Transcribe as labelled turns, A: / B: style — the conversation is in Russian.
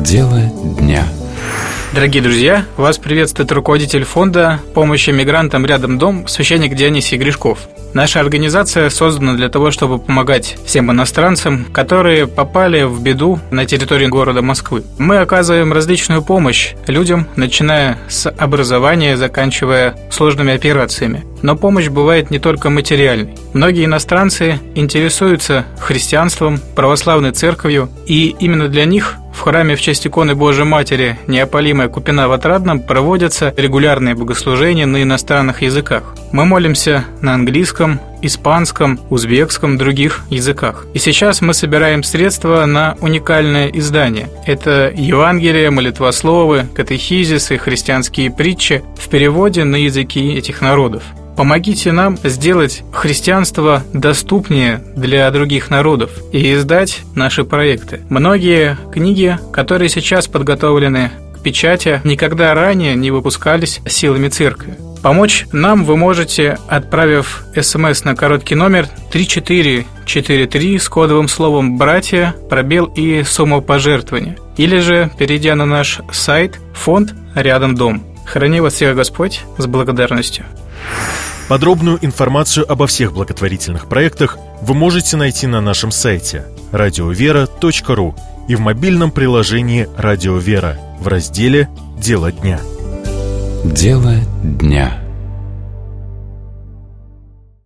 A: Дело дня.
B: Дорогие друзья, вас приветствует руководитель фонда помощи мигрантам «Рядом дом» священник Дионисий Гришков. Наша организация создана для того, чтобы помогать всем иностранцам, которые попали в беду на территории города Москвы. Мы оказываем различную помощь людям, начиная с образования, заканчивая сложными операциями. Но помощь бывает не только материальной. Многие иностранцы интересуются христианством, православной церковью, и именно для них в храме в честь иконы Божией Матери Неопалимая Купина в Отрадном проводятся регулярные богослужения на иностранных языках. Мы молимся на английском, испанском, узбекском, других языках. И сейчас мы собираем средства на уникальное издание. Это Евангелие, молитвословы, катехизисы, христианские притчи в переводе на языки этих народов. Помогите нам сделать христианство доступнее для других народов и издать наши проекты. Многие книги, которые сейчас подготовлены к печати, никогда ранее не выпускались силами церкви. Помочь нам вы можете, отправив СМС на короткий номер 3443 с кодовым словом «Братья», пробел и сумму пожертвования. Или же, перейдя на наш сайт «Фонд Рядом дом». Храни вас всех Господь с благодарностью.
C: Подробную информацию обо всех благотворительных проектах вы можете найти на нашем сайте radiovera.ru и в мобильном приложении «Радио Вера» в разделе «Дело дня».
A: Дело дня.